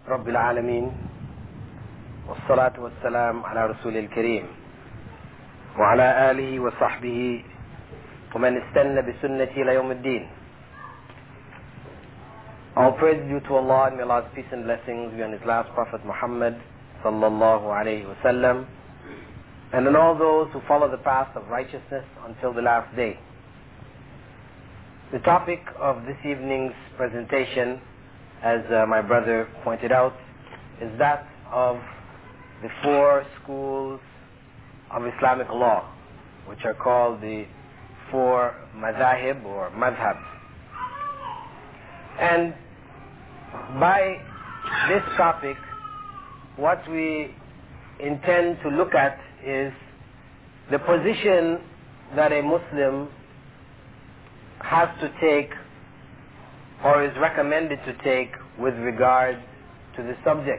رب العالمين والصلاة والسلام على رسول الكريم وعلى آله وصحبه ومن استنى بسنته إلى يوم الدين. All praise due to Allah, and may Allah's peace and blessings be on His last Prophet Muhammad sallallahu alayhi wasallam, and on all those who follow the path of righteousness until the last day. The topic of this evening's presentation, as my brother pointed out, is that of the four schools of Islamic law, which are called the four madhahib or madhabs. And by this topic, what we intend to look at is the position that a Muslim has to take or is recommended to take with regard to the subject.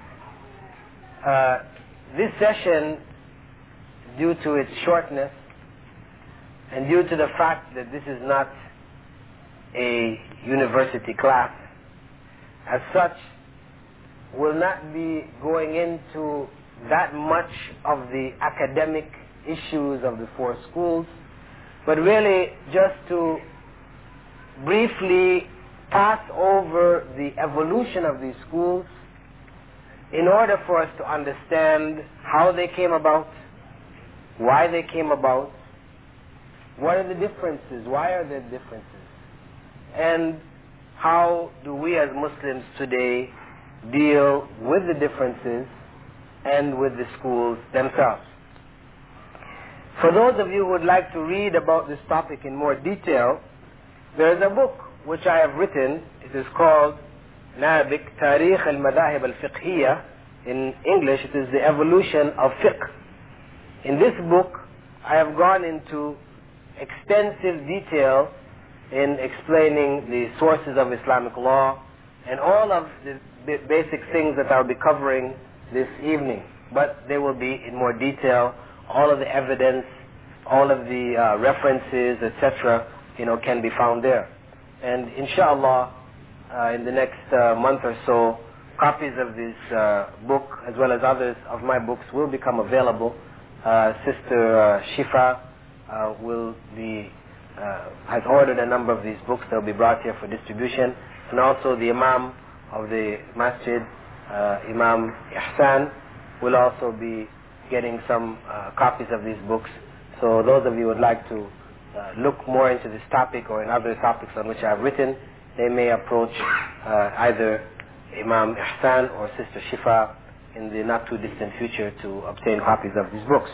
This session, due to its shortness and due to the fact that this is not a university class, as such, will not be going into that much of the academic issues of the four schools, but really just to briefly pass over the evolution of these schools in order for us to understand how they came about, why they came about, what are the differences, why are there differences, and how do we as Muslims today deal with the differences and with the schools themselves. For those of you who would like to read about this topic in more detail, there is a book which I have written. It is called Nabik Tarikh al-Madahib al-Fiqhiyya. In English, it is the evolution of fiqh. In this book, I have gone into extensive detail in explaining the sources of Islamic law and all of the basic things that I'll be covering this evening. But they will be in more detail. All of the evidence, all of the references, etc., can be found there. And inshallah, in the next month or so, copies of this book, as well as others of my books, will become available. Sister Shifa has ordered a number of these books that will be brought here for distribution, and also the Imam of the Masjid, Imam Ihsan, will also be getting some copies of these books. So those of you who would like to look more into this topic or in other topics on which I have written, they may approach either Imam Ihsan or Sister Shifa in the not too distant future to obtain copies of these books.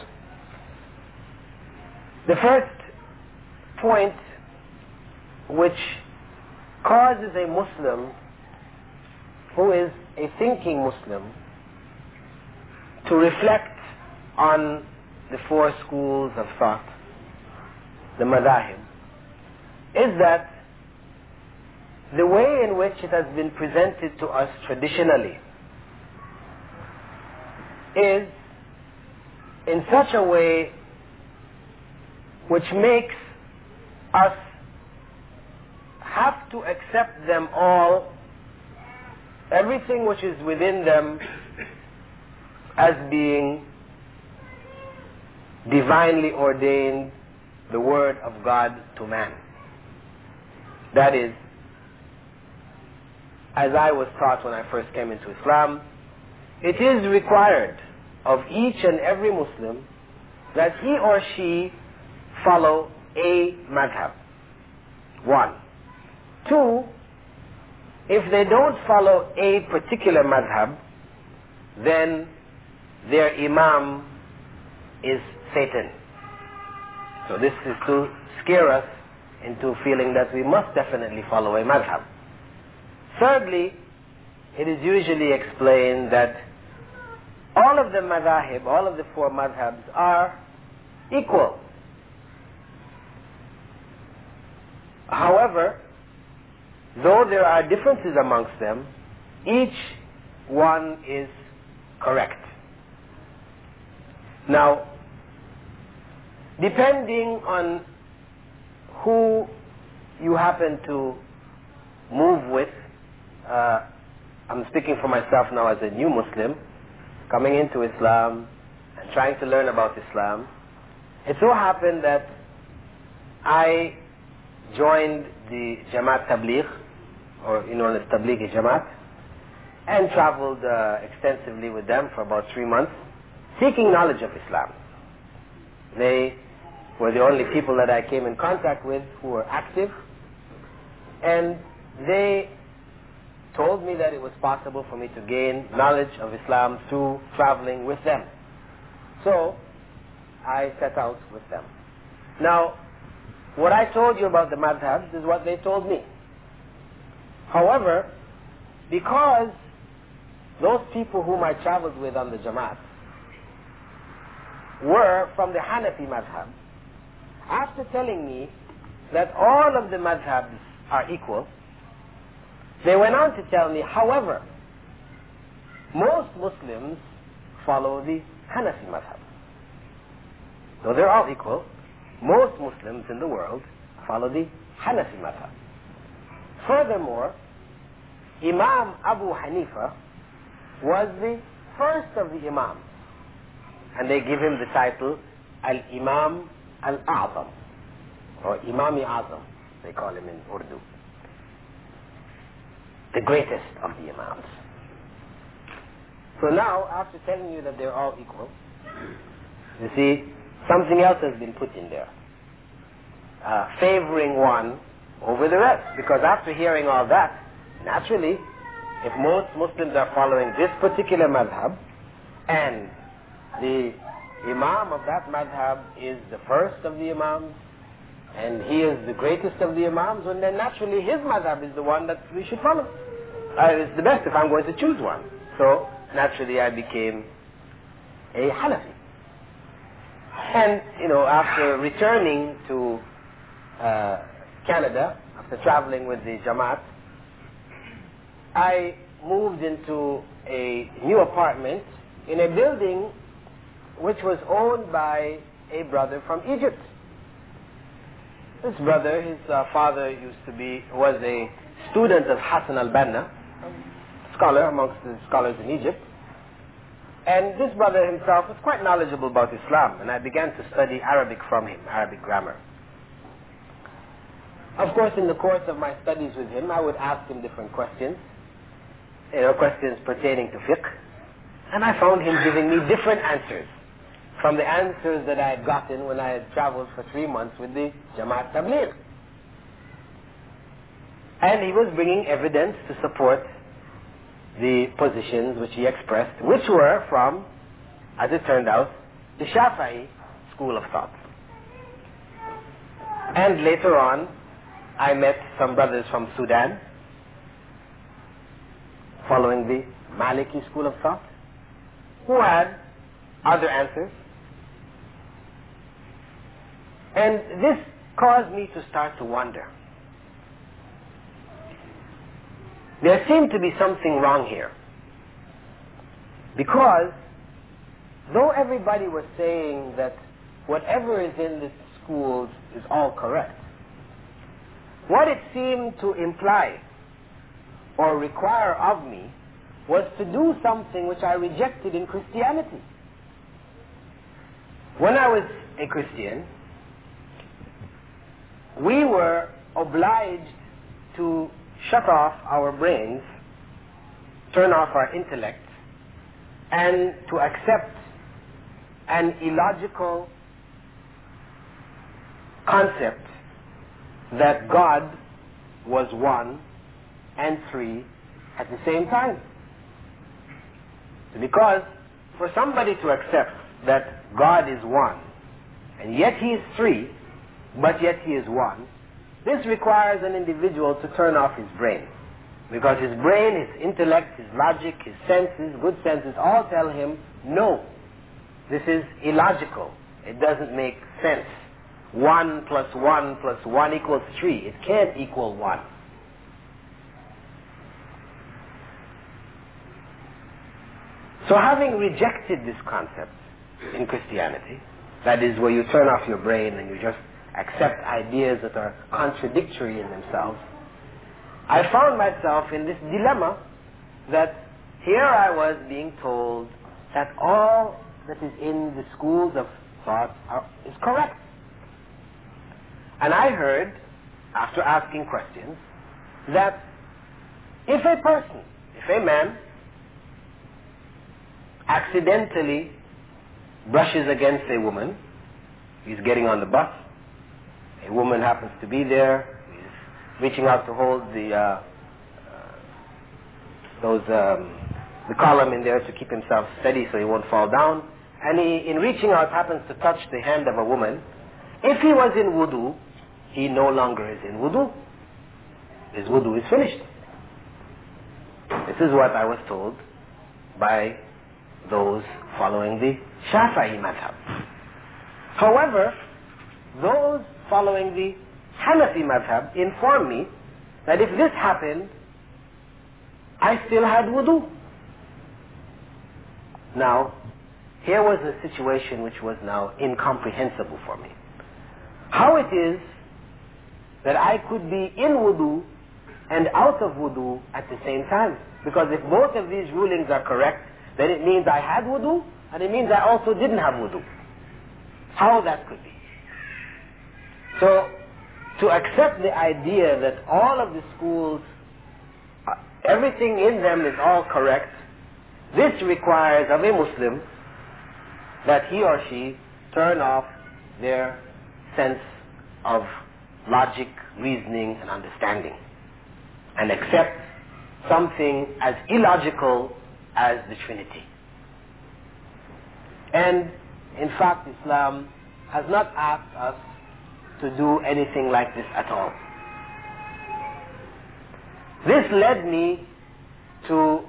The first point which causes a Muslim who is a thinking Muslim to reflect on the four schools of thought, the madahib, is that the way in which it has been presented to us traditionally is in such a way which makes us have to accept them all, everything which is within them, as being divinely ordained, the word of God to man. That is, as I was taught when I first came into Islam, it is required of each and every Muslim that he or she follow a madhab. 1. 2, if they don't follow a particular madhab, then their imam is Satan. So this is to scare us into feeling that we must definitely follow a madhab. Thirdly, it is usually explained that all of the madhahib, all of the four madhabs are equal. However, though there are differences amongst them, each one is correct. Now, depending on who you happen to move with, I'm speaking for myself now as a new Muslim, coming into Islam and trying to learn about Islam. It so happened that I joined the Jamaat Tabligh, or known as Tablighi Jamaat, and traveled extensively with them for about 3 months, seeking knowledge of Islam. They were the only people that I came in contact with who were active, and they told me that it was possible for me to gain knowledge of Islam through traveling with them. So I set out with them. Now, what I told you about the madhabs is what they told me. However, because those people whom I traveled with on the Jamaat were from the Hanafi madhab, after telling me that all of the madhabs are equal, they went on to tell me, however, most Muslims follow the Hanafi madhab. Though they're all equal, most Muslims in the world follow the Hanafi madhab. Furthermore, Imam Abu Hanifa was the first of the Imams, and they give him the title Al-Imam Al-A'zam, or Imam-i Azam, they call him in Urdu. The greatest of the Imams. So now, after telling you that they're all equal, you see, something else has been put in there, favoring one over the rest. Because after hearing all that, naturally, if most Muslims are following this particular madhab, and the Imam of that madhab is the first of the Imams, and he is the greatest of the Imams, and then naturally his madhab is the one that we should follow. It's the best if I'm going to choose one. So naturally I became a Hanafi. And, after returning to Canada, after traveling with the Jamaat, I moved into a new apartment in a building which was owned by a brother from Egypt. This brother, his father was a student of Hassan al-Banna, scholar amongst the scholars in Egypt. And this brother himself was quite knowledgeable about Islam, and I began to study Arabic from him, Arabic grammar. Of course, in the course of my studies with him, I would ask him different questions, questions pertaining to fiqh, and I found him giving me different answers from the answers that I had gotten when I had traveled for 3 months with the Jamaat Tabligh. And he was bringing evidence to support the positions which he expressed, which were from, as it turned out, the Shafi'i school of thought. And later on, I met some brothers from Sudan, following the Maliki school of thought, who had other answers. And this caused me to start to wonder. There seemed to be something wrong here. Because, though everybody was saying that whatever is in the schools is all correct, what it seemed to imply or require of me was to do something which I rejected in Christianity. When I was a Christian, we were obliged to shut off our brains, turn off our intellect, and to accept an illogical concept that God was one and three at the same time. Because for somebody to accept that God is one, and yet he is three, but yet he is one, this requires an individual to turn off his brain. Because his brain, his intellect, his logic, his senses, good senses, all tell him, no, this is illogical. It doesn't make sense. 1 plus 1 plus 1 equals 3. It can't equal 1. So having rejected this concept in Christianity, that is where you turn off your brain and you just accept ideas that are contradictory in themselves, I found myself in this dilemma that here I was being told that all that is in the schools of thought is correct. And I heard, after asking questions, that if a person, if a man, accidentally brushes against a woman, he's getting on the bus, a woman happens to be there, he's reaching out to hold the column in there to keep himself steady so he won't fall down, and he, in reaching out, happens to touch the hand of a woman. If he was in wudu, he no longer is in wudu. His wudu is finished. This is what I was told by those following the Shafi'i madhab. However, those following the Hanafi madhab informed me that if this happened, I still had wudu. Now, here was a situation which was now incomprehensible for me. How it is that I could be in wudu and out of wudu at the same time? Because if both of these rulings are correct, then it means I had wudu, and it means I also didn't have wudu. How that could be. So, to accept the idea that all of the schools, everything in them is all correct, this requires of a Muslim that he or she turn off their sense of logic, reasoning, and understanding, and accept something as illogical as the Trinity. And in fact, Islam has not asked us to do anything like this at all. This led me to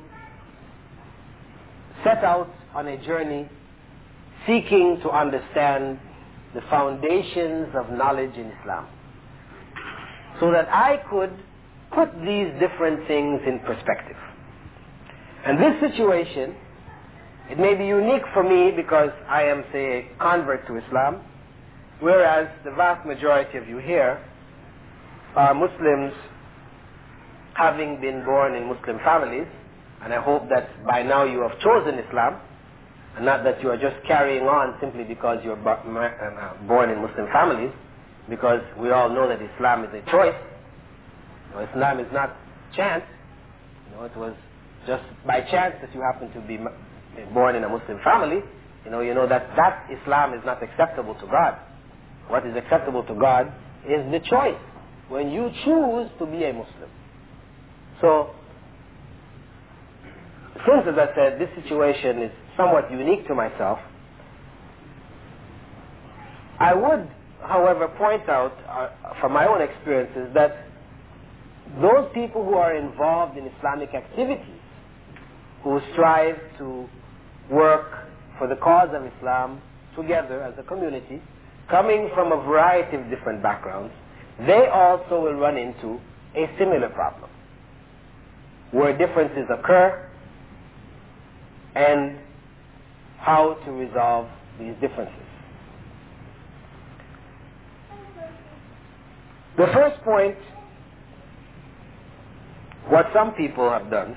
set out on a journey seeking to understand the foundations of knowledge in Islam, so that I could put these different things in perspective. And this situation, it may be unique for me because I am, say, a convert to Islam, whereas the vast majority of you here are Muslims having been born in Muslim families, and I hope that by now you have chosen Islam, and not that you are just carrying on simply because you're born in Muslim families, because we all know that Islam is a choice. Islam is not chance. It was just by chance that you happen to be born in a Muslim family. You know that Islam is not acceptable to God. What is acceptable to God is the choice, when you choose to be a Muslim. So, since, as I said, this situation is somewhat unique to myself, I would, however, point out from my own experiences that those people who are involved in Islamic activities, who strive to work for the cause of Islam together as a community, coming from a variety of different backgrounds, they also will run into a similar problem, where differences occur and how to resolve these differences. The first point, what some people have done,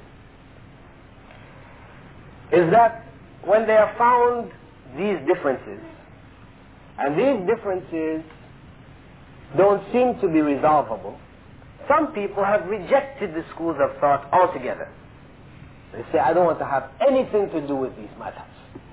is that when they have found these differences, and these differences don't seem to be resolvable, some people have rejected the schools of thought altogether. They say, I don't want to have anything to do with these matters.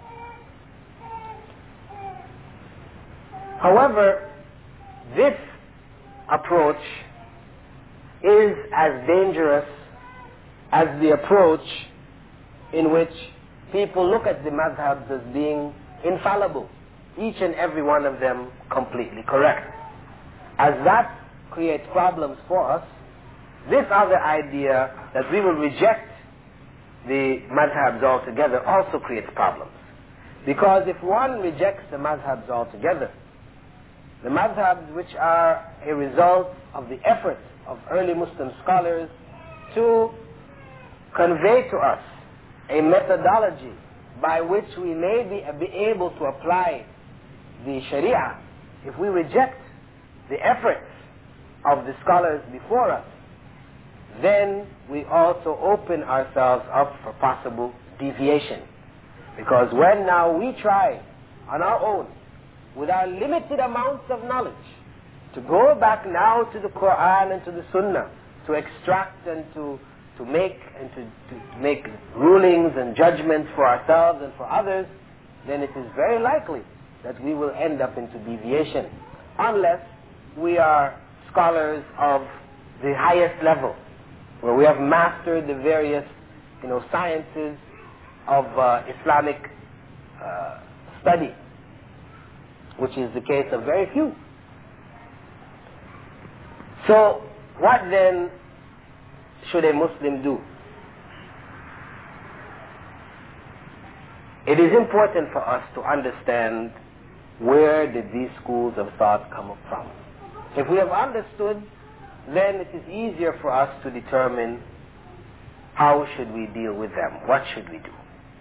However, this approach is as dangerous as the approach in which people look at the madhabs as being infallible, each and every one of them completely correct. As that creates problems for us, this other idea that we will reject the madhabs altogether also creates problems. Because if one rejects the madhabs altogether, the madhabs which are a result of the efforts of early Muslim scholars to convey to us a methodology by which we may be able to apply the Sharia, if we reject the efforts of the scholars before us, then we also open ourselves up for possible deviation. Because when now we try on our own, with our limited amounts of knowledge, to go back now to the Quran and to the Sunnah, to extract and to make rulings and judgments for ourselves and for others, then it is very likely that we will end up into deviation, unless we are scholars of the highest level, where we have mastered the various, sciences of Islamic study, which is the case of very few. So, what then should a Muslim do? It is important for us to understand where did these schools of thought come from. If we have understood, then it is easier for us to determine how should we deal with them, what should we do.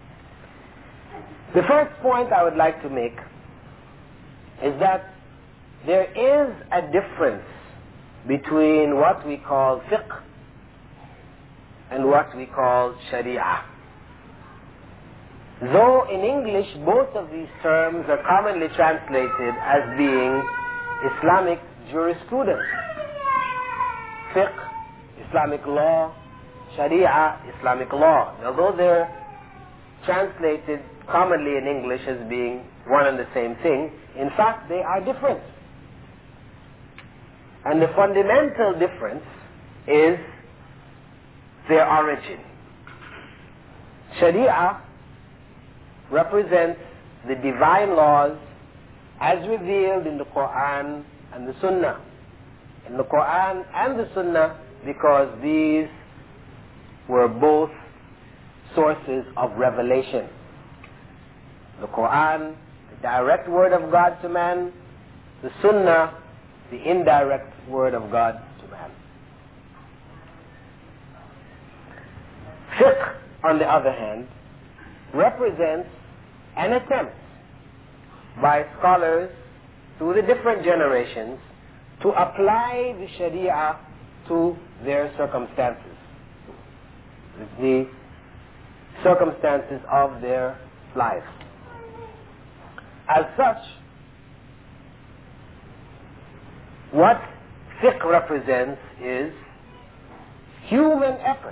The first point I would like to make is that there is a difference between what we call fiqh and what we call sharia. Though in English both of these terms are commonly translated as being Islamic jurisprudence. Fiqh, Islamic law; sharia, Islamic law. Although they're translated commonly in English as being one and the same thing, in fact they are different. And the fundamental difference is their origin. Sharia represents the divine laws as revealed in the Quran and the Sunnah. In the Quran and the Sunnah, because these were both sources of revelation. The Quran, the direct word of God to man; the Sunnah, the indirect word of God to man. Fiqh, on the other hand, represents an attempt by scholars through the different generations to apply the Sharia to their circumstances, the circumstances of their lives. As such, what fiqh represents is human effort,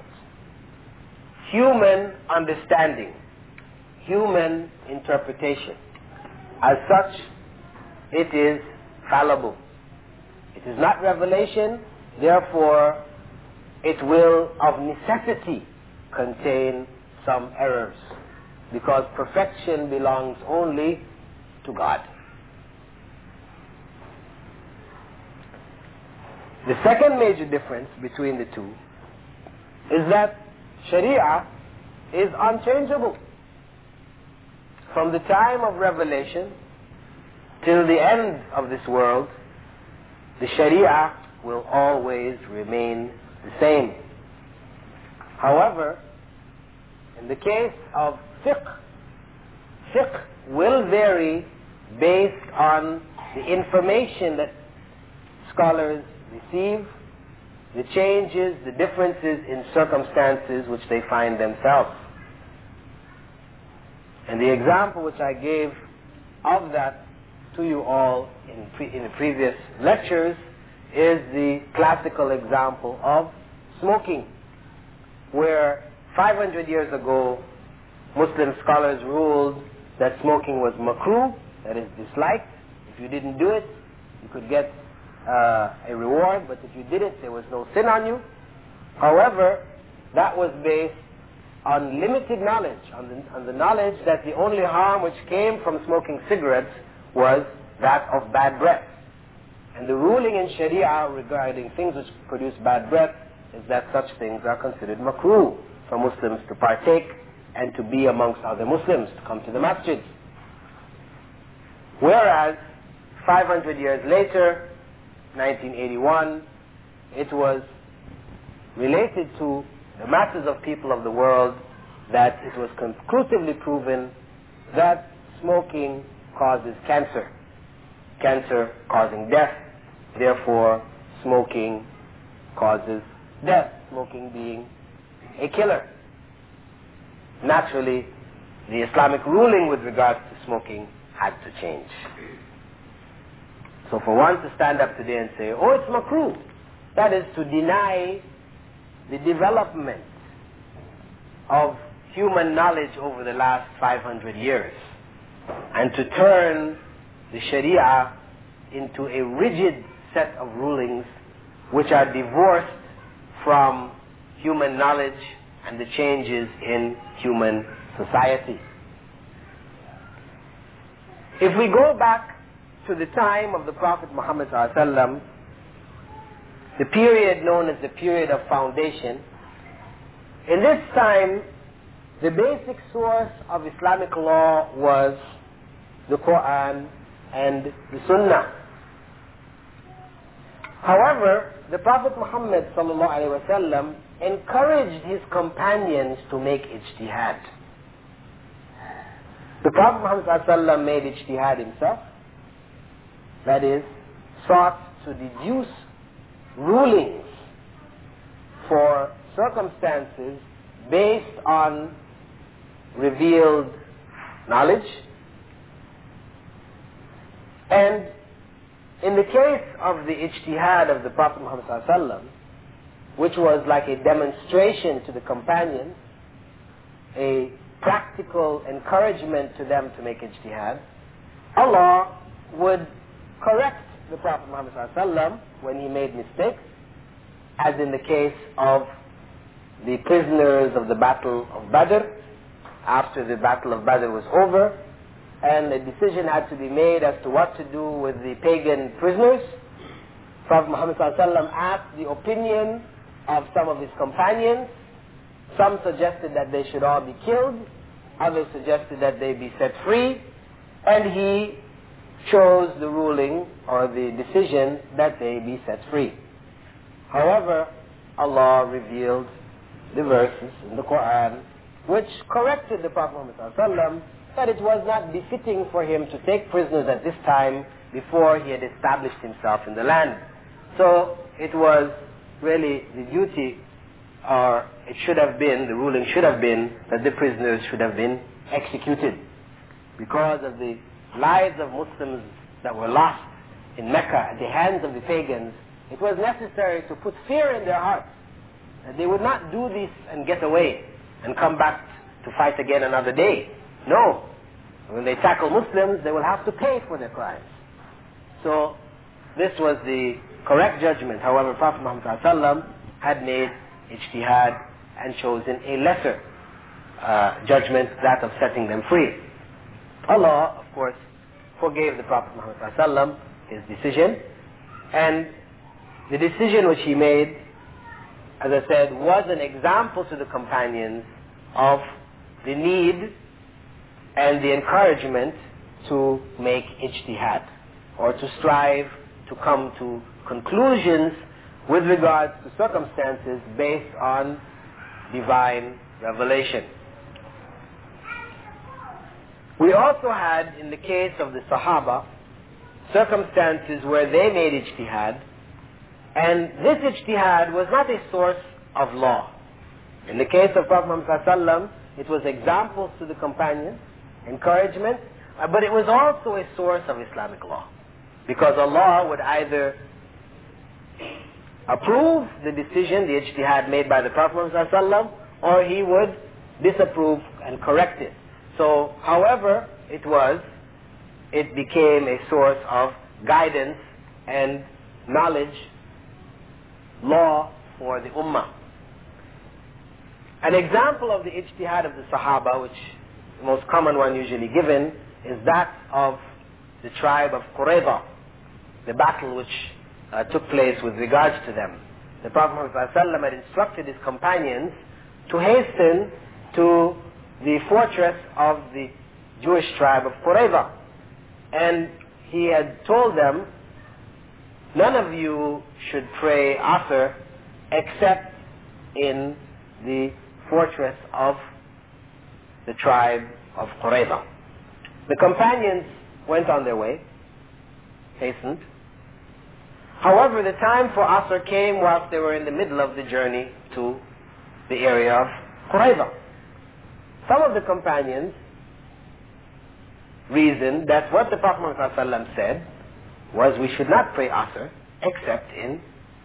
human understanding, human interpretation. As such, it is fallible. It is not revelation, therefore it will of necessity contain some errors, because perfection belongs only to God. The second major difference between the two is that Sharia is unchangeable. From the time of revelation till the end of this world, the Sharia will always remain the same. However, in the case of fiqh, fiqh will vary based on the information that scholars receive, the changes, the differences in circumstances which they find themselves. And the example which I gave of that to you all in the previous lectures is the classical example of smoking, where 500 years ago Muslim scholars ruled that smoking was makruh, that is disliked. If you didn't do it, you could get a reward, but if you did it, there was no sin on you. However, that was based on limited knowledge, on the knowledge that the only harm which came from smoking cigarettes was that of bad breath. And the ruling in Sharia regarding things which produce bad breath is that such things are considered makruh for Muslims to partake and to be amongst other Muslims, to come to the masjid. Whereas 500 years later, 1981, it was related to the masses of people of the world that it was conclusively proven that smoking causes cancer, cancer causing death, therefore smoking causes death. smoking being a killer. Naturally, the Islamic ruling with regards to smoking had to change. So for one to stand up today and say, oh, it's makruh, that is to deny the development of human knowledge over the last 500 years and to turn the Sharia into a rigid set of rulings which are divorced from human knowledge and the changes in human society. If we go back to the time of the Prophet Muhammad ﷺ, the period known as the period of foundation, in this time, the basic source of Islamic law was the Quran and the Sunnah. However, the Prophet Muhammad ﷺ encouraged his companions to make ijtihad. The Prophet Muhammad ﷺ made ijtihad himself, that is, sought to deduce rulings for circumstances based on revealed knowledge. And in the case of the ijtihad of the Prophet Muhammad ﷺ, which was like a demonstration to the companions, a practical encouragement to them to make ijtihad, Allah would correct the Prophet Muhammad ﷺ when he made mistakes, as in the case of the prisoners of the Battle of Badr. After the Battle of Badr was over, and a decision had to be made as to what to do with the pagan prisoners, Prophet Muhammad ﷺ asked the opinion of some of his companions. Some suggested that they should all be killed, others suggested that they be set free, and he chose the ruling or the decision that they be set free. However, Allah revealed the verses in the Quran which corrected the Prophet Muhammad ﷺ that it was not befitting for him to take prisoners at this time before he had established himself in the land. So it was really the duty, or it should have been, the ruling should have been that the prisoners should have been executed. Because of the lives of Muslims that were lost in Mecca at the hands of the pagans, it was necessary to put fear in their hearts that they would not do this and get away and come back to fight again another day. No. When they tackle Muslims, they will have to pay for their crimes. So this was the correct judgment. However, Prophet Muhammad ﷺ had made ijtihad and chosen a lesser judgment, that of setting them free. Allah, of course, forgave the Prophet Muhammad ﷺ his decision, and the decision which he made, as I said, was an example to the companions of the need and the encouragement to make ijtihad, or to strive to come to conclusions with regards to circumstances based on divine revelation. We also had, in the case of the Sahaba, circumstances where they made ijtihad, and this ijtihad was not a source of law. In the case of Prophet Muhammad ﷺ, it was examples to the companions, encouragement, but it was also a source of Islamic law. Because Allah would either approve the decision, the ijtihad made by the Prophet Muhammad ﷺ, or he would disapprove and correct it. So, however it was, it became a source of guidance and knowledge, law for the Ummah. An example of the ijtihad of the Sahaba, which the most common one usually given, is that of the tribe of Qurayza, the battle which took place with regards to them. The Prophet Muhammad ﷺ had instructed his companions to hasten to the fortress of the Jewish tribe of Qurayza. And he had told them, none of you should pray Asr except in the fortress of the tribe of Qurayza. The companions went on their way, hastened. However, the time for Asr came whilst they were in the middle of the journey to the area of Qurayza. Some of the companions reasoned that what the Prophet Muhammad said was we should not pray Asr except in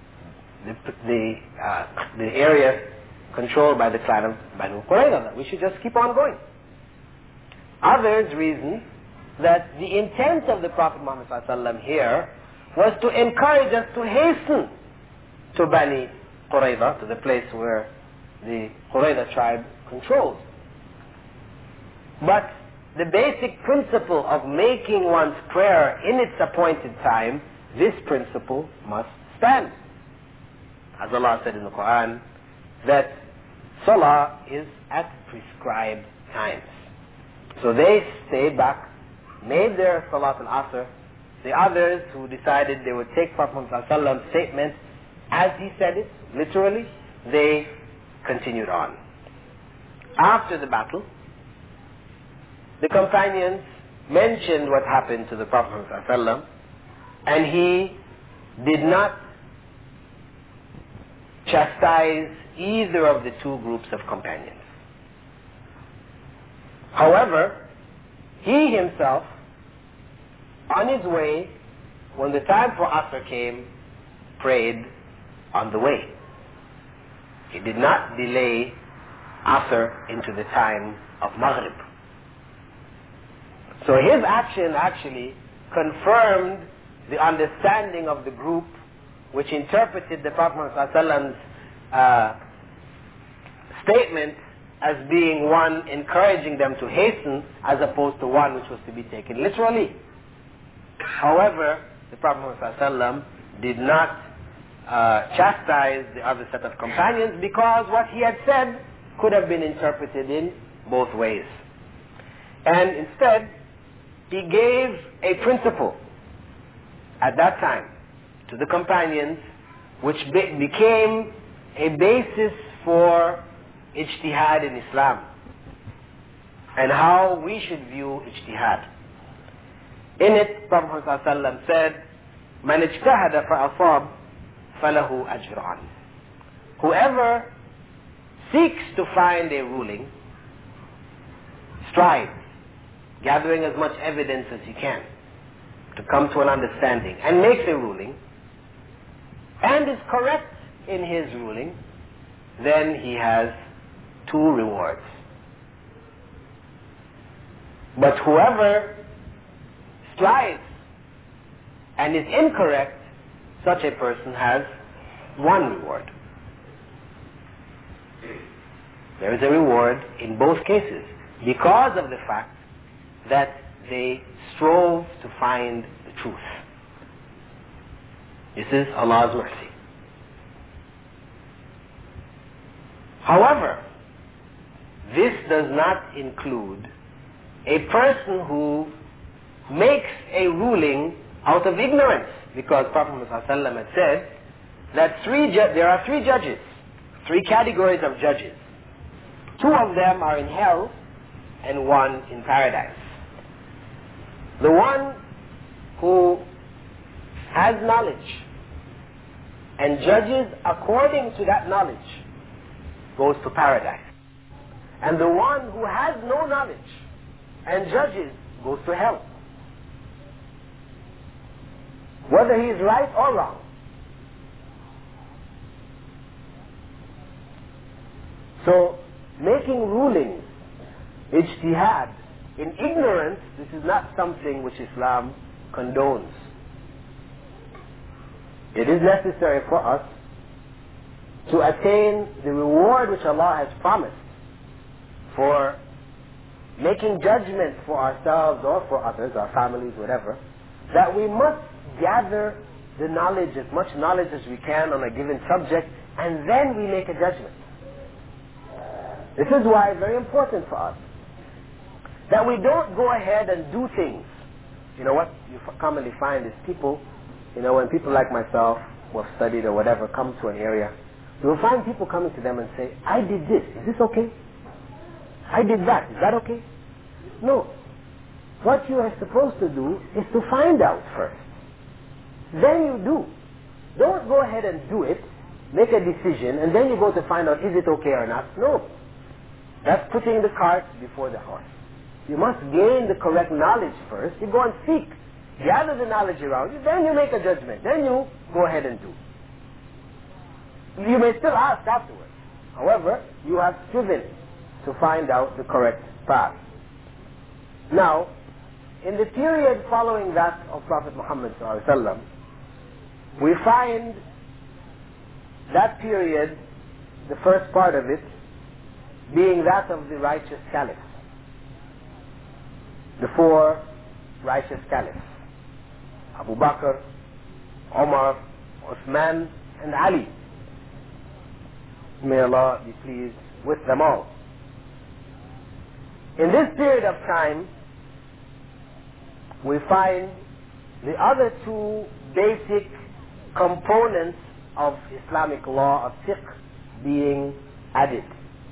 the area controlled by the clan of Banu Qurayza, that we should just keep on going. Others reasoned that the intent of the Prophet Muhammad here was to encourage us to hasten to Bani Qurayza, to the place where the Qurayza tribe controls. But the basic principle of making one's prayer in its appointed time, this principle must stand. As Allah said in the Quran, that Salah is at prescribed times. So they stayed back, made their Salat al-Asr. The others who decided they would take Prophet Muhammad's statement as he said it, literally, they continued on. After the battle, the companions mentioned what happened to the Prophet Muhammad, and he did not chastise either of the two groups of companions. However, he himself, on his way, when the time for Asr came, prayed on the way. He did not delay Asr into the time of Maghrib. So his action actually confirmed the understanding of the group which interpreted the Prophet ﷺ's statement as being one encouraging them to hasten as opposed to one which was to be taken literally. However, the Prophet ﷺ did not chastise the other set of companions because what he had said could have been interpreted in both ways. And instead, he gave a principle at that time to the companions which became a basis for ijtihad in Islam and how we should view ijtihad. In it, Prophet ﷺ said, "Man ijtahada fa'asab, falahu ajran." Whoever seeks to find a ruling, strives, gathering as much evidence as he can to come to an understanding, and makes a ruling, and is correct in his ruling, then he has 2 rewards. But whoever strives and is incorrect, such a person has 1 reward. There is a reward in both cases because of the fact that they strove to find the truth. This is Allah's mercy. However, this does not include a person who makes a ruling out of ignorance, because Prophet Muhammad had said that there are 3 judges, 3 categories of judges. 2 of them are in hell and 1 in paradise. The one who has knowledge and judges according to that knowledge goes to paradise. And the one who has no knowledge and judges goes to hell. Whether he is right or wrong. So, making rulings, ijtihad, in ignorance, this is not something which Islam condones. It is necessary for us to attain the reward which Allah has promised for making judgment for ourselves or for others, our families, whatever, that we must gather the knowledge, as much knowledge as we can on a given subject, and then we make a judgment. This is why it's very important for us that we don't go ahead and do things. You know what you commonly find is people, when people like myself who have studied or whatever come to an area, you will find people coming to them and say, "I did this, is this okay? I did that, is that okay?" No. What you are supposed to do is to find out first. Then you do. Don't go ahead and do it make a decision, and then you go to find out is it okay or not. No. That's putting the cart before the horse. You must gain the correct knowledge first. You go and seek. Gather the knowledge around you, then you make a judgment. Then you go ahead and do. You may still ask afterwards. However, you have striven to find out the correct path. Now, in the period following that of Prophet Muhammad ﷺ, we find that period, the first part of it, being that of the righteous caliphs. The four righteous caliphs. Abu Bakr, Omar, Uthman, and Ali. May Allah be pleased with them all. In this period of time, we find the other two basic components of Islamic law of fiqh being added.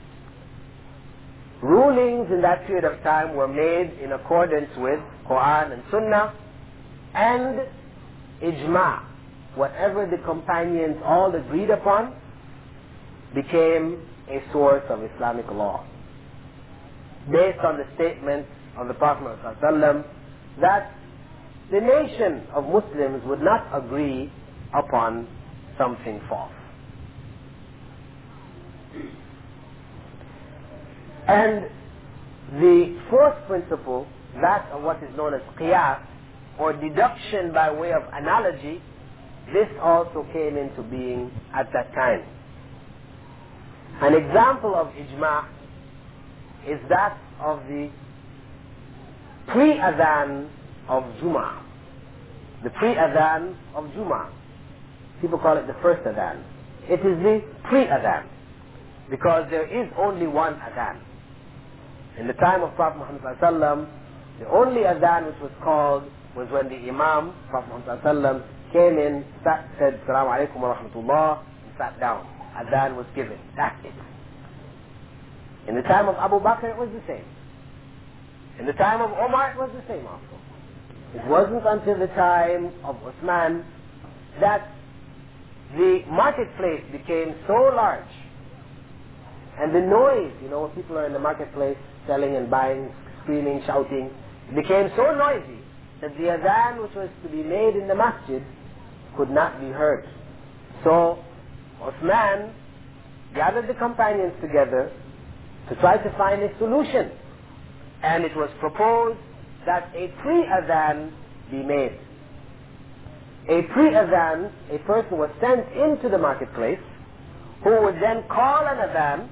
Rulings in that period of time were made in accordance with Quran and Sunnah and ijma'. Whatever the companions all agreed upon became a source of Islamic law. Based on the statement of the Prophet ﷺ that the nation of Muslims would not agree upon something false. And the fourth principle, that of what is known as qiyas, or deduction by way of analogy, this also came into being at that time. An example of ijma' is that of the pre-adhan of Jum'ah. The pre-adhan of Jum'ah. People call it the first adhan. It is the pre-adhan, because there is only one adhan. In the time of Prophet Muhammad ﷺ, the only adhan which was called was when the Imam, Prophet Muhammad ﷺ, came in, said, Assalamu alaikum wa rahmatullah, and sat down. Adhan was given. That's it. In the time of Abu Bakr, it was the same. In the time of Omar, it was the same also. It wasn't until the time of Uthman that the marketplace became so large, and the noise, when people are in the marketplace selling and buying, screaming, shouting, it became so noisy that the adhan which was to be made in the masjid could not be heard. So Uthman gathered the companions together to try to find a solution, and it was proposed that a pre-adhan be made. A pre-adhan, a person was sent into the marketplace who would then call an adhan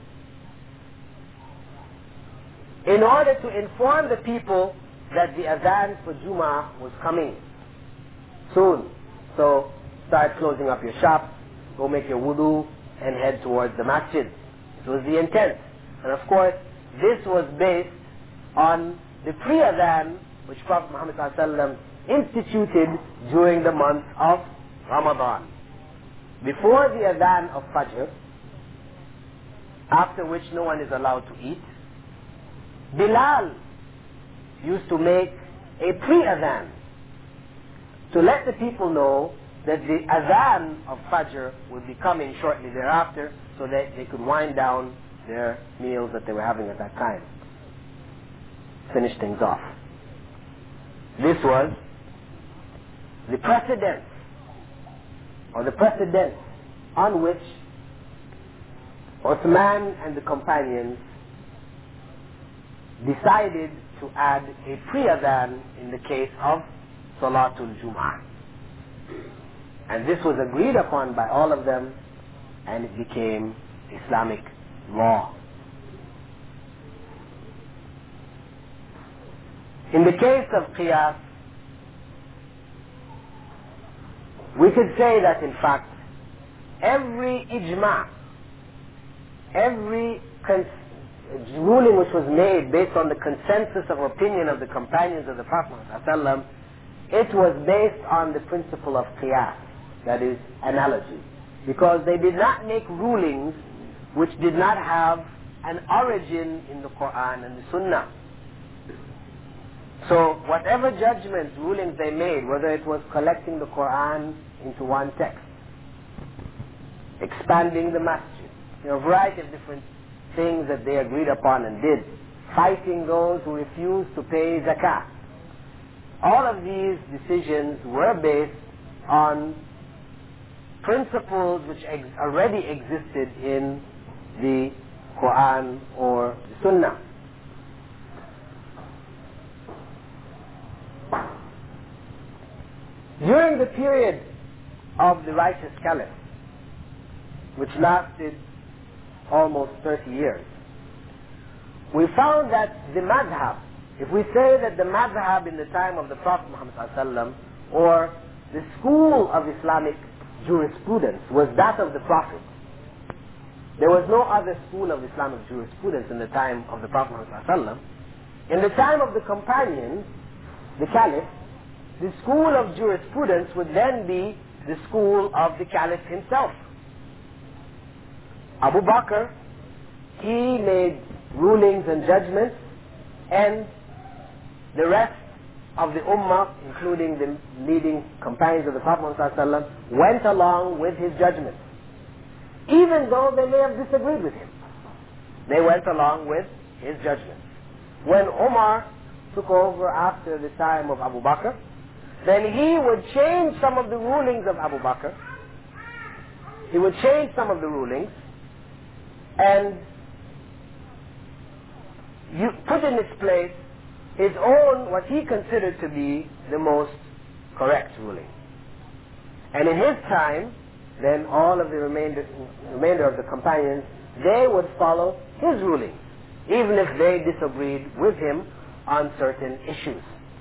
in order to inform the people that the adhan for Jum'ah was coming soon. So start closing up your shop, go make your wudu, and head towards the masjid. This was the intent. And of course, this was based on the pre-adhan which Prophet Muhammad ﷺ instituted during the month of Ramadan. Before the adhan of Fajr, after which no one is allowed to eat, Bilal used to make a pre-adhan to let the people know that the adhan of Fajr would be coming shortly thereafter, so that they could wind down their meals that they were having at that time. Finish things off. This was the precedent, or the precedent on which Uthman and the companions decided to add a pre-adhan in the case of Salatul Jum'ah. And this was agreed upon by all of them, and it became Islamic law. In the case of qiyas, we could say that in fact every ijma', every ruling which was made based on the consensus of opinion of the companions of the Prophet ﷺ, it was based on the principle of qiyas, that is, analogy. Because they did not make rulings which did not have an origin in the Quran and the Sunnah. So whatever judgments, rulings they made, whether it was collecting the Quran into one text, expanding the masjid, a variety of different things that they agreed upon and did, fighting those who refused to pay zakah. All of these decisions were based on principles which already existed in the Quran or the Sunnah. During the period of the righteous caliph, which lasted almost 30 years, we found that the madhab, if we say that the madhab in the time of the Prophet Muhammad ﷺ, or the school of Islamic jurisprudence, was that of the Prophet. There was no other school of Islamic jurisprudence in the time of the Prophet Muhammad ﷺ. In the time of the companions, the caliph, the school of jurisprudence would then be the school of the caliph himself. Abu Bakr, he made rulings and judgments, and the rest of the ummah, including the leading companions of the Prophet ﷺ, went along with his judgments. Even though they may have disagreed with him, they went along with his judgments. When Umar took over after the time of Abu Bakr, then he would change some of the rulings of Abu Bakr. He would change some of the rulings and you put in its place his own, what he considered to be the most correct ruling. And in his time, then all of the remainder of the companions, they would follow his rulings, even if they disagreed with him on certain issues.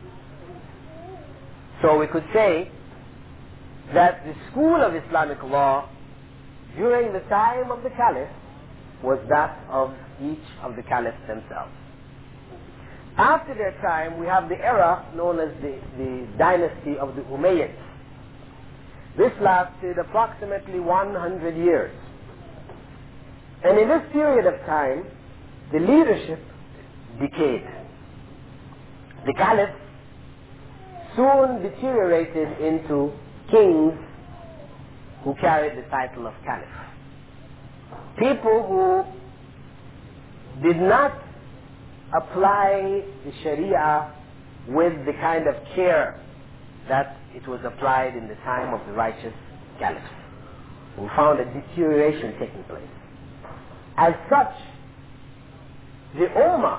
So we could say that the school of Islamic law during the time of the caliph was that of each of the caliphs themselves. After their time, we have the era known as the dynasty of the Umayyads. This lasted approximately 100 years. And in this period of time, the leadership decayed. The caliph soon deteriorated into kings who carried the title of caliph. People who did not apply the Sharia with the kind of care that it was applied in the time of the righteous caliph. We found a deterioration taking place. As such, the Ummah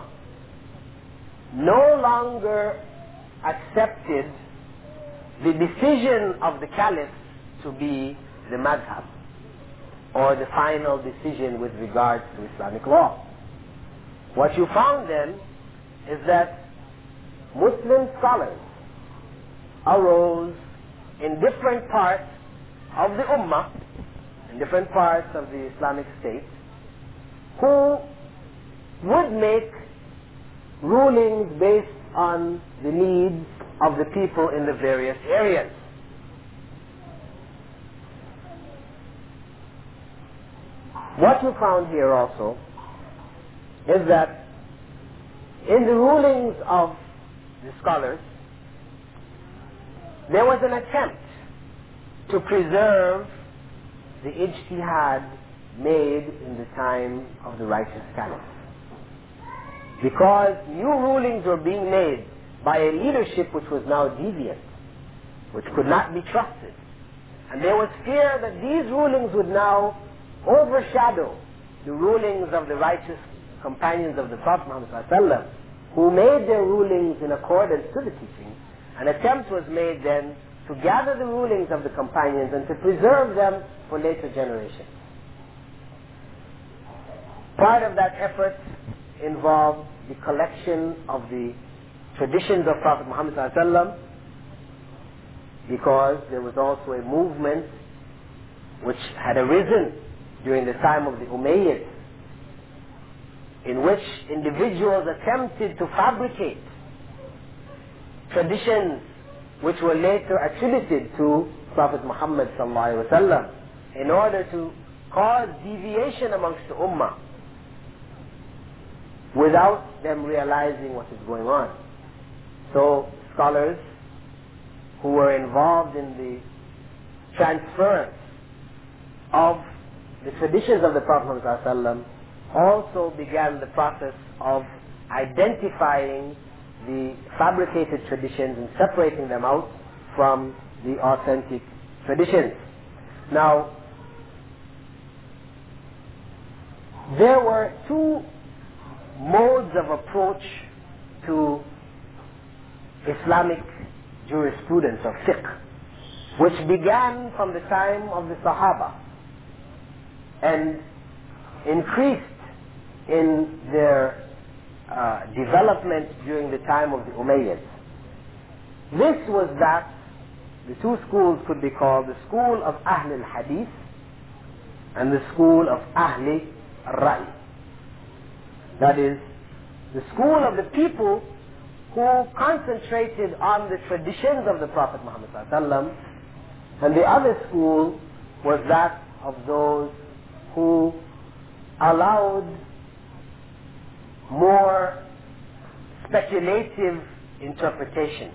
no longer accepted the decision of the caliph to be the madhab, or the final decision with regards to Islamic law. What you found then is that Muslim scholars arose in different parts of the Ummah, in different parts of the Islamic state, who would make rulings based on the needs of the people in the various areas. What you found here also is that in the rulings of the scholars, there was an attempt to preserve the ijtihad made in the time of the righteous caliph. Because new rulings were being made by a leadership which was now deviant, which could not be trusted. And there was fear that these rulings would now overshadow the rulings of the righteous companions of the Prophet Muhammad ﷺ, who made their rulings in accordance to the teachings. An attempt was made then to gather the rulings of the companions and to preserve them for later generations. Part of that effort involved the collection of the traditions of Prophet Muhammad ﷺ, because there was also a movement which had arisen during the time of the Umayyads, in which individuals attempted to fabricate traditions which were later attributed to Prophet Muhammad ﷺ in order to cause deviation amongst the Ummah without them realizing what is going on. So scholars who were involved in the transference of the traditions of the Prophet ﷺ also began the process of identifying the fabricated traditions and separating them out from the authentic traditions. Now, there were two modes of approach to Islamic jurisprudence of fiqh, which began from the time of the Sahaba and increased in their development during the time of the Umayyads. This was that the two schools could be called the school of Ahl al-Hadith and the school of Ahl al-Ra'i. That is, the school of the people who concentrated on the traditions of the Prophet Muhammad ﷺ, and the other school was that of those who allowed more speculative interpretations.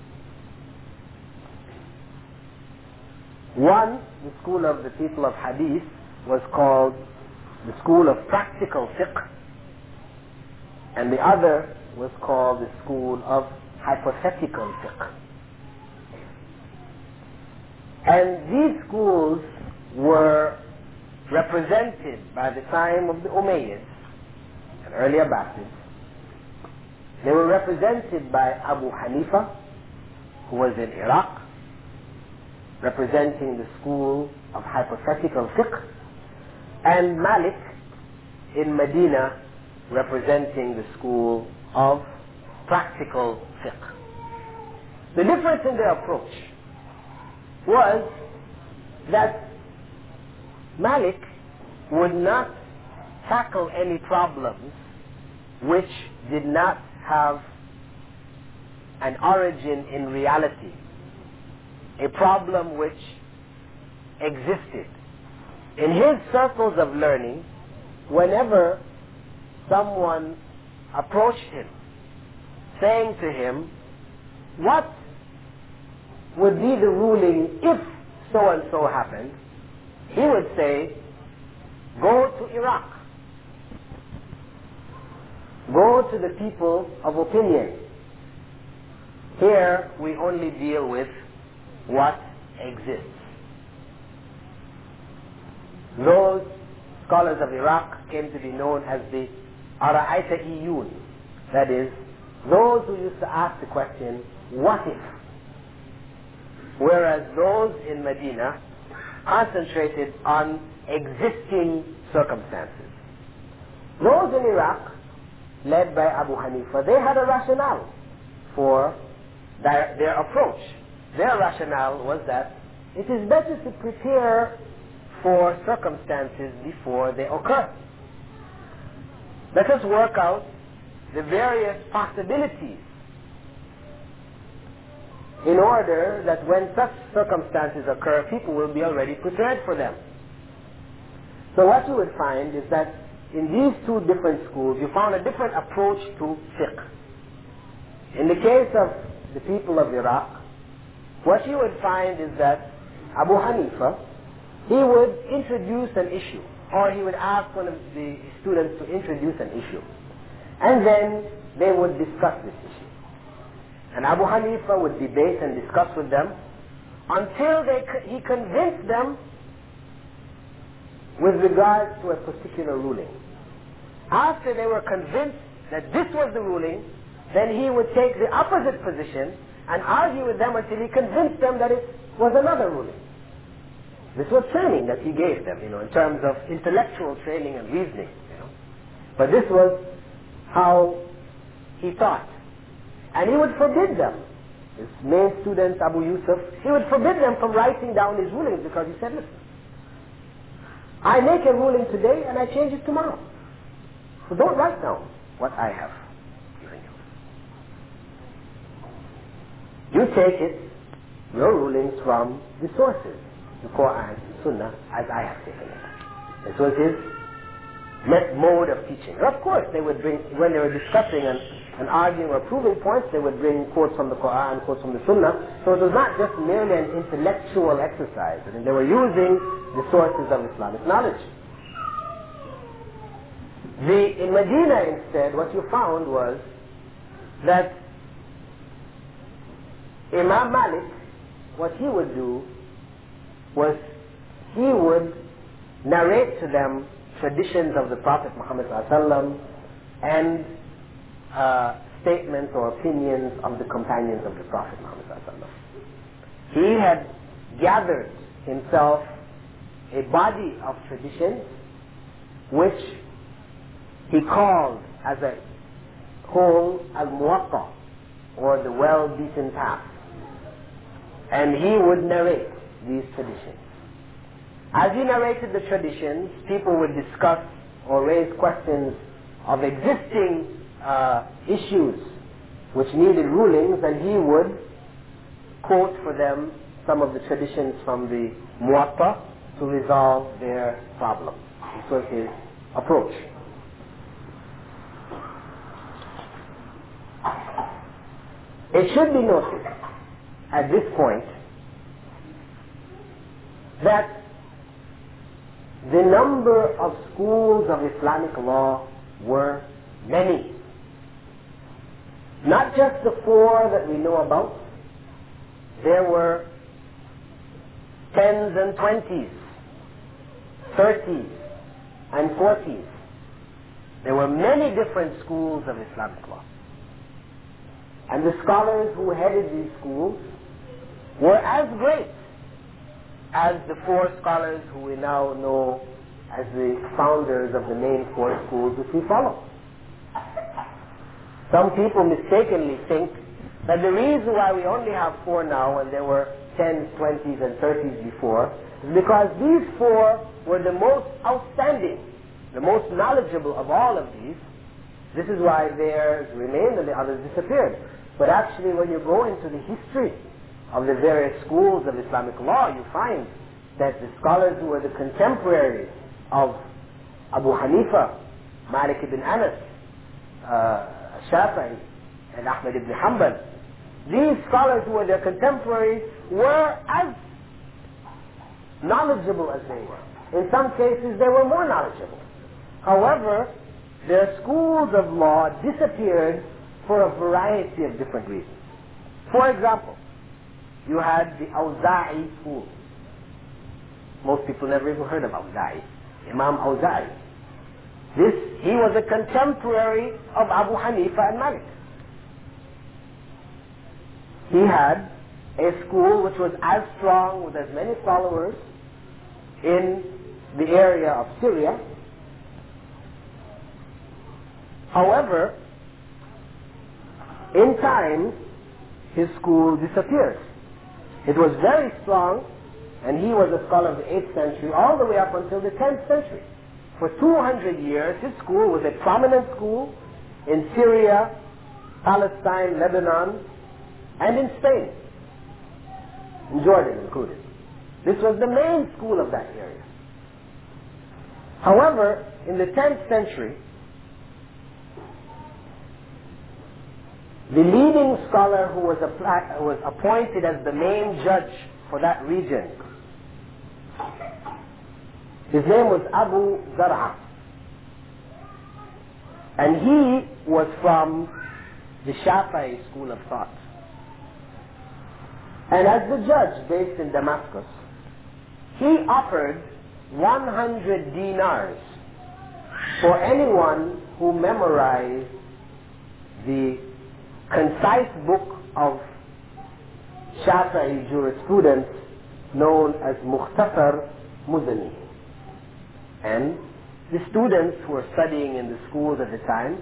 One, the school of the people of Hadith, was called the school of practical fiqh, and the other was called the school of hypothetical fiqh. And these schools were represented by the time of the Umayyads and early Abbasids. They were represented by Abu Hanifa, who was in Iraq, representing the school of hypothetical fiqh, and Malik in Medina, representing the school of practical fiqh. The difference in their approach was that Malik would not tackle any problems which did not have an origin in reality, a problem which existed. In his circles of learning, whenever someone approached him saying to him, what would be the ruling if so and so happened, he would say, go to Iraq. Go to the people of opinion. Here we only deal with what exists. Those scholars of Iraq came to be known as the Ara'aytaiyun, that is, those who used to ask the question, what if? Whereas those in Medina concentrated on existing circumstances. Those in Iraq, led by Abu Hanifa, they had a rationale for their approach. Their rationale was that it is better to prepare for circumstances before they occur. Let us work out the various possibilities in order that when such circumstances occur, people will be already prepared for them. So what you would find is that in these two different schools, you found a different approach to fiqh. In the case of the people of Iraq, what you would find is that Abu Hanifa, he would introduce an issue, or he would ask one of the students to introduce an issue, and then they would discuss this issue. And Abu Hanifa would debate and discuss with them until he convinced them with regard to a particular ruling. After they were convinced that this was the ruling, then he would take the opposite position and argue with them until he convinced them that it was another ruling. This was training that he gave them, in terms of intellectual training and reasoning, But this was how he taught. And he would forbid them. His main student, Abu Yusuf, he would forbid them from writing down his rulings because he said, listen, I make a ruling today and I change it tomorrow. So don't write down what I have given you. You take it, your rulings, from the sources, the Quran, Sunnah, as I have taken it. This was his mode of teaching. And of course, they would bring, when they were discussing and arguing or proving points, they would bring quotes from the Quran, quotes from the Sunnah. So it was not just merely an intellectual exercise. I mean, they were using the sources of Islamic knowledge. In Medina instead, what you found was that Imam Malik, what he would do was he would narrate to them traditions of the Prophet Muhammad ﷺ and statements or opinions of the companions of the Prophet Muhammad ﷺ. He had gathered himself a body of traditions which he called as a whole al-Muwatta, or the well-beaten path. And he would narrate these traditions. As he narrated the traditions, people would discuss or raise questions of existing issues which needed rulings, and he would quote for them some of the traditions from the Muwatta to resolve their problems. This was his approach. It should be noted at this point that the number of schools of Islamic law were many. Not just the 4 that we know about. There were 10s and 20s, 30s and 40s. There were many different schools of Islamic law. And the scholars who headed these schools were as great as the 4 scholars who we now know as the founders of the main 4 schools which we follow. Some people mistakenly think that the reason why we only have 4 now and there were 10s, 20s and 30s before is because these 4 were the most outstanding, the most knowledgeable of all of these. This is why theirs remained and the others disappeared. But actually, when you go into the history of the various schools of Islamic law, you find that the scholars who were the contemporaries of Abu Hanifa, Malik ibn Anas, Shafi'i, and Ahmad ibn Hanbal, these scholars who were their contemporaries were as knowledgeable as they were. In some cases, they were more knowledgeable. However, their schools of law disappeared for a variety of different reasons. For example, you had the Awza'i school. Most people never even heard of Awza'i. Imam Awza'i. He was a contemporary of Abu Hanifa and Malik. He had a school which was as strong, with as many followers in the area of Syria. However, in time, his school disappeared. It was very strong, and he was a scholar of the 8th century all the way up until the 10th century. For 200 years, his school was a prominent school in Syria, Palestine, Lebanon, and in Spain, in Jordan included. This was the main school of that area. However, in the 10th century, the leading scholar who was appointed as the main judge for that region, his name was Abu Zar'a. And he was from the Shafi'i school of thought. And as the judge based in Damascus, he offered 100 dinars for anyone who memorized the concise book of Shafi'i jurisprudence known as Mukhtasar Muzani. And the students who were studying in the schools at the time,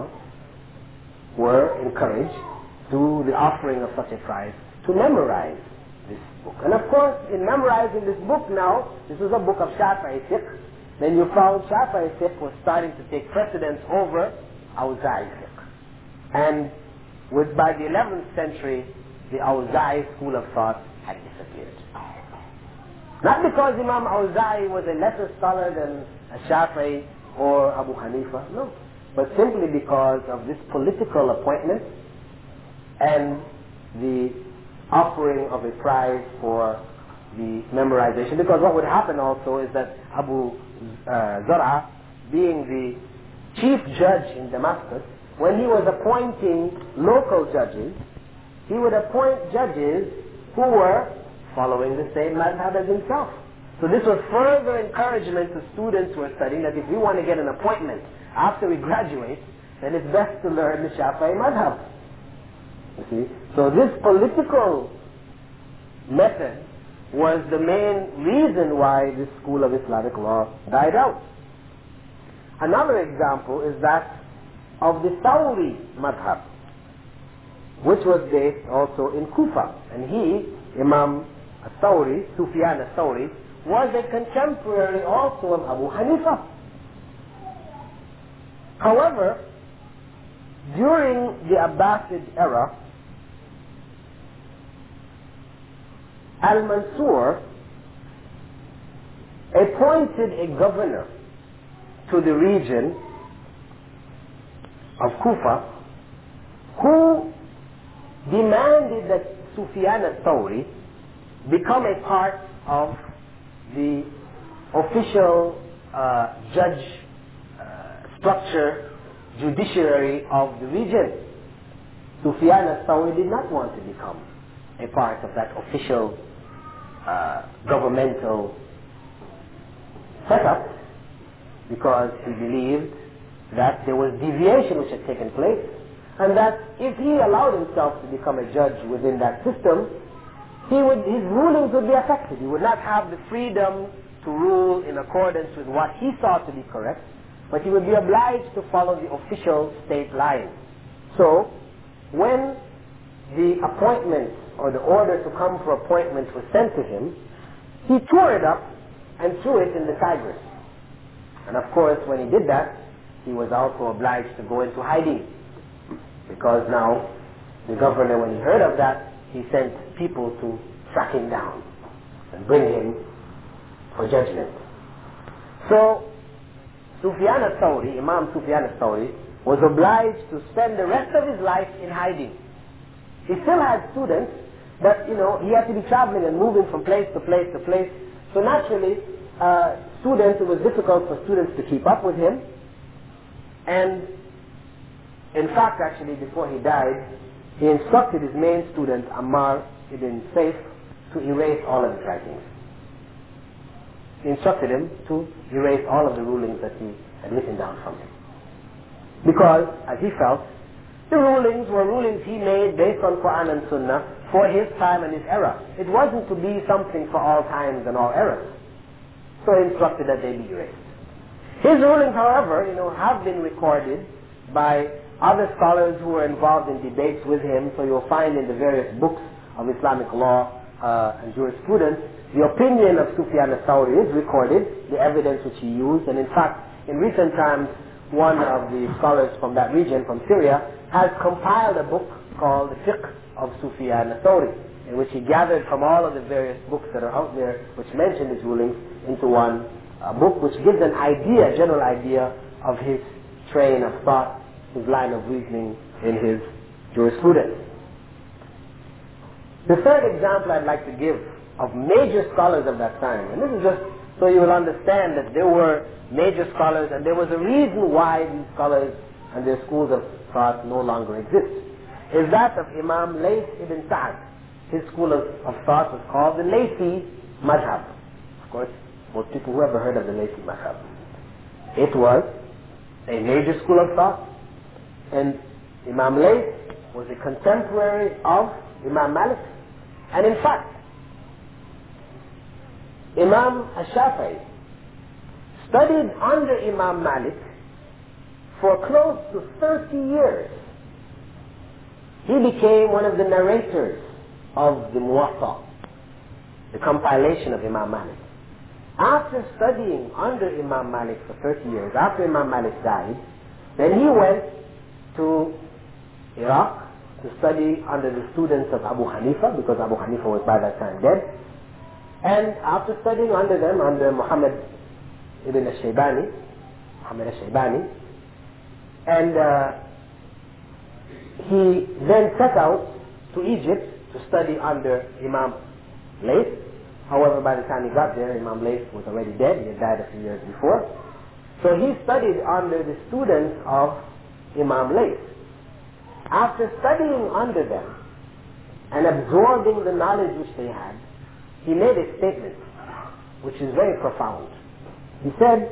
were encouraged through the offering of such a prize to memorize this book. And of course, in memorizing this book now, this was a book of Shafi'i fiqh, then you found Shafi'i fiqh was starting to take precedence over Awza'i fiqh. And by the 11th century, the Awza'i school of thought had disappeared. Not because Imam Awza'i was a lesser scholar than Shafi'i or Abu Hanifa, no. But simply because of this political appointment and the offering of a prize for the memorization. Because what would happen also is that Abu Zar'a, being the chief judge in Damascus, when he was appointing local judges, he would appoint judges who were following the same madhab as himself. So this was further encouragement to students who are studying that if we want to get an appointment after we graduate, then it's best to learn the Shafi'i madhab. You see? So this political method was the main reason why this school of Islamic law died out. Another example is that of the Thawri madhab, which was based also in Kufa. And he, Imam al-Thawri, Sufyan al-Thawri, was a contemporary also of Abu Hanifa. However, during the Abbasid era, Al-Mansur appointed a governor to the region of Kufa who demanded that Sufyan al-Thawri become a part of the official judge structure, judiciary of the region. Sufyan al-Thawri did not want to become a part of that official governmental setup because he believed that there was deviation which had taken place and that if he allowed himself to become a judge within that system, his rulings would be affected. He would not have the freedom to rule in accordance with what he thought to be correct, but he would be obliged to follow the official state line. So, when the appointment or the order to come for appointment was sent to him, he tore it up and threw it in the Tigris. And of course, when he did that, he was also obliged to go into hiding, because now the governor, when he heard of that, he sent people to track him down and bring him for judgment. So, Sufyan al-Thawri, Imam Sufyan al-Thawri, was obliged to spend the rest of his life in hiding. He still had students, but he had to be traveling and moving from place to place to place. So naturally, it was difficult for students to keep up with him. And in fact, actually, before he died, he instructed his main student, Ammar ibn Saif, to erase all of his writings. He instructed him to erase all of the rulings that he had written down from him. Because, as he felt, the rulings were rulings he made based on Quran and Sunnah for his time and his era. It wasn't to be something for all times and all eras. So he instructed that they be erased. His rulings, however, have been recorded by other scholars who were involved in debates with him. So you'll find in the various books of Islamic law and jurisprudence, the opinion of Sufyan al-Thawri is recorded, the evidence which he used. And in fact, in recent times, one of the scholars from that region, from Syria, has compiled a book called the Fiqh of Sufyan al-Thawri, in which he gathered from all of the various books that are out there which mention his rulings into one book, which gives an idea, a general idea of his train of thought, his line of reasoning in his jurisprudence. The third example I'd like to give of major scholars of that time, and this is just so you will understand that there were major scholars and there was a reason why these scholars and their schools of thought no longer exist, is that of Imam Layth ibn Sa'd. His school of thought was called the Laythi Madhab. Of course, most people who ever heard of the Laythi Madhab. It was a major school of thought, and Imam Layth was a contemporary of Imam Malik. And in fact, Imam al-Shafi'i studied under Imam Malik for close to 30 years. He became one of the narrators of the Muwatta, the compilation of Imam Malik. After studying under Imam Malik for 30 years, after Imam Malik died, then he went to Iraq to study under the students of Abu Hanifa, because Abu Hanifa was by that time dead. And after studying under them, under Muhammad ibn al-Shaybani, and he then set out to Egypt to study under Imam Layth. However, by the time he got there, Imam Layth was already dead. He had died a few years before. So he studied under the students of Imam Layth. After studying under them and absorbing the knowledge which they had, he made a statement which is very profound. He said,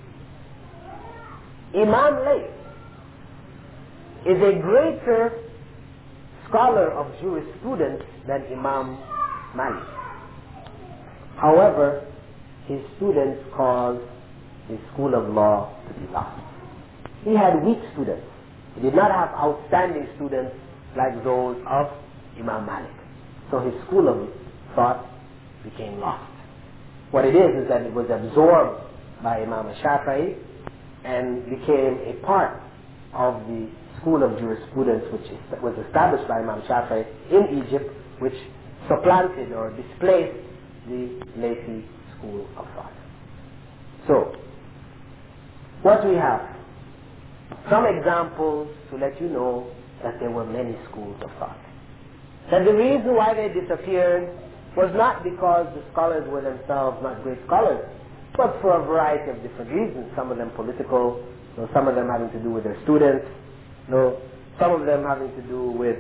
Imam Layth is a greater scholar of jurisprudence than Imam Malik. However, his students caused the school of law to be lost. He had weak students. He did not have outstanding students like those of Imam Malik. So his school of thought became lost. What it is that it was absorbed by Imam Shafi'i and became a part of the school of jurisprudence which was established by Imam Shafi'i in Egypt, which supplanted or displaced the Laythi school of thought. So, what we have? Some examples to let you know that there were many schools of thought. That the reason why they disappeared was not because the scholars were themselves not great scholars, but for a variety of different reasons. Some of them political, some of them having to do with their students, some of them having to do with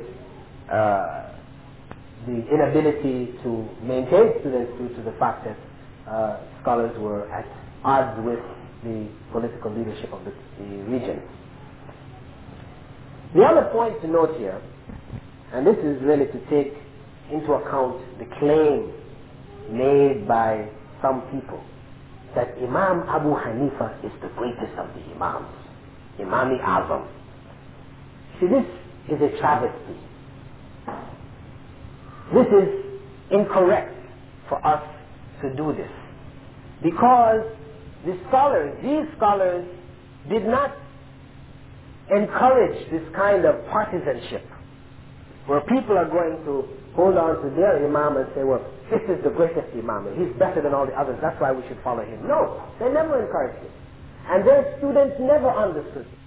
the inability to maintain students due to the fact that scholars were at odds with the political leadership of the region. The other point to note here, and this is really to take into account the claim made by some people that Imam Abu Hanifa is the greatest of the Imams, Imam-i-Azam. See, this is a travesty. This is incorrect for us to do this, because these scholars did not encourage this kind of partisanship where people are going to hold on to their Imam and say, well, this is the greatest Imam, and he's better than all the others, that's why we should follow him. No, they never encouraged it. And their students never understood it.